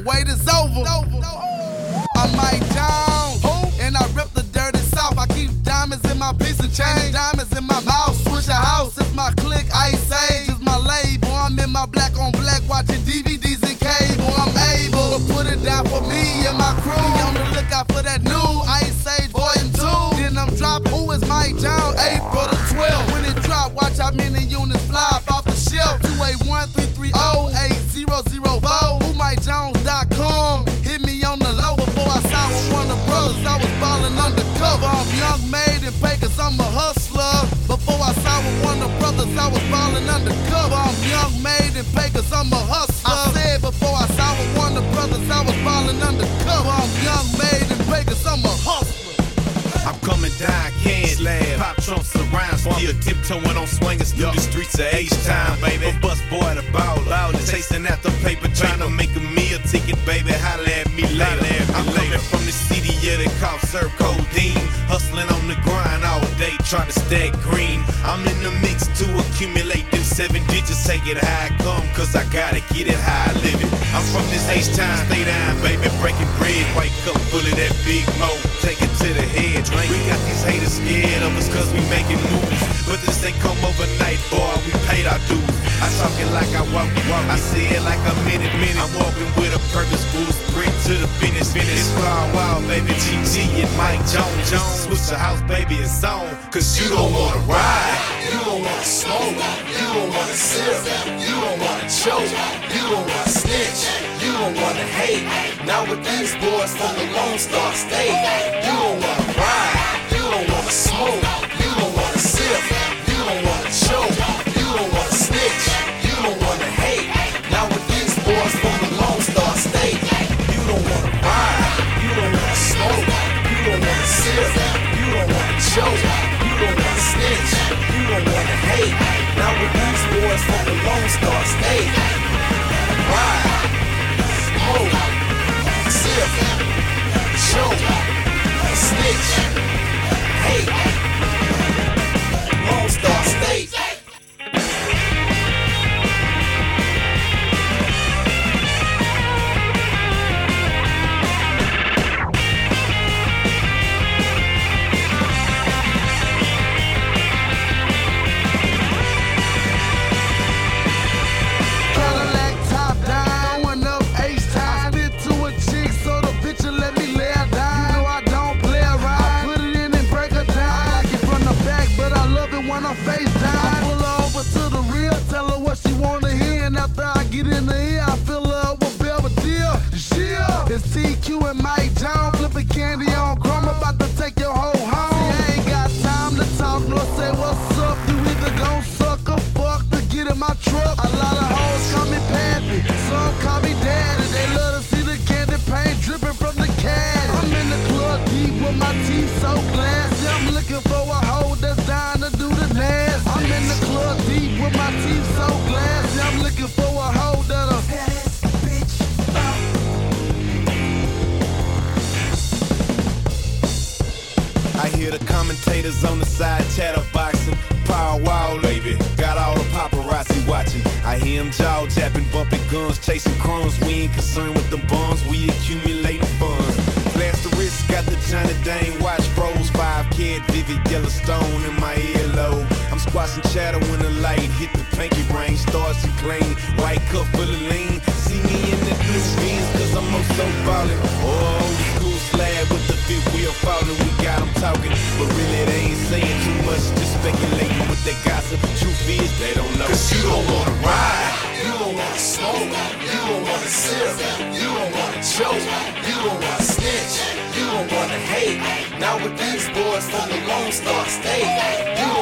wait is over. I'm Mike Jones, and I rep the dirty South. I keep diamonds in my piece and chain, diamonds in my mouth. Switch a house, it's my clique, Ice Age is my label. I'm in my black on black watching DVDs and cable. I'm able to put it down for me and my crew. On the lookout for that new Ice Age Volume 2. Then I'm dropping Who is Mike Jones, April the 12th. When it drop, watch how many units fly off the shelf. 281-330-8004. WhoMikeJones.com. Hit me on the low before I signed with one of the brothers. I was ballin' undercover. I'm young, made and paid cause I'm a hustler. Before I signed with one of the brothers, I was ballin' undercover. I'm young, made and paid cause I'm a hustler. I said before I signed with one of the brothers, I was ballin' undercover. I'm young, made and paid cause I'm a hustler. I'm coming down, can't slab. Pop trunks around, still tiptoeing on swingers through the streets of H-Town, baby. From bus boy to baller, chasing after paper, trying to make a meal ticket, baby. Holla at me later. I'm coming from the city, yeah, they call serve codeine. Hustling on the grind all day, trying to stack green. I'm in the mix to accumulate them 7 digits, take it high come, cause I gotta get it how I live it. I'm from this H-Town, stay down, baby, breaking bread. White cup full of that big mo, take it to the head. We got these haters scared of us cause we making moves. But this ain't come overnight, boy, we paid our dues. I talk it like I walk it, I say it like I meant it. I'm walking with a purpose, full sprint to the finish. It's wild, wild, baby, GG and Mike Jones. Switch the house, baby, it's on, cause you don't wanna ride. You don't wanna smoke, you don't wanna sip, you don't wanna choke, you don't wanna snitch, you don't wanna hate. Now with these boys from the Lone Star State, you don't wanna ride, you don't wanna smoke, you don't wanna sip, you don't wanna choke, you don't wanna snitch, you don't wanna hate. Now with these boys from the Lone Star State, you don't wanna ride, you don't wanna smoke, you don't wanna sip, you don't wanna choke, you don't wanna snitch, you don't wanna hate. Now with these boys from the Lone Star State, ride, smoke, sip, choke, snitch, hate. Lone Star State. FaceTime. I pull her over to the real, tell her what she wanna hear, and after I get in the ear, I fill her up with Belvedere. Yeah, it's TQ and Mike Jones, flipping candy on chrome, about to take your whole home. See, I ain't got time to talk nor say what's up. You either gon' suck or fuck to get in my truck. A lot of hoes call me Pappy, some call me Daddy. They love to see the candy paint dripping from the caddy. I'm in the club deep with my teeth so glassy. I'm looking for a hoe that's dying to do the nasty. I'm in the club deep with my teeth so glassy. I'm looking for a hoe that'll tear this bitch up. I hear the commentators on the side chatterboxing. Power wow, baby, got all the paparazzi watching. I hear them jaw japping, bumping guns, chasing crumbs. We ain't concerned with the bonds, we accumulating funds. Blast the wrist, got the Johnny Dane watch bros. 5 Vivid Yellowstone in my earlobe. I'm squashing chatter when the light hit the pinky ring. Stars to clean, white cup full of lean. See me in the blue jeans, cause I'm so ballin'. Oh, school slab with the fifth wheel falling. We got them talking, but really they ain't saying too much. Just speculating with their gossip. Truth is, they don't know. Cause you don't wanna ride, you don't wanna smoke, you don't wanna sip, you don't wanna choke, you don't wanna snitch, you don't wanna hate. Now with these boys from the Lone Star State, you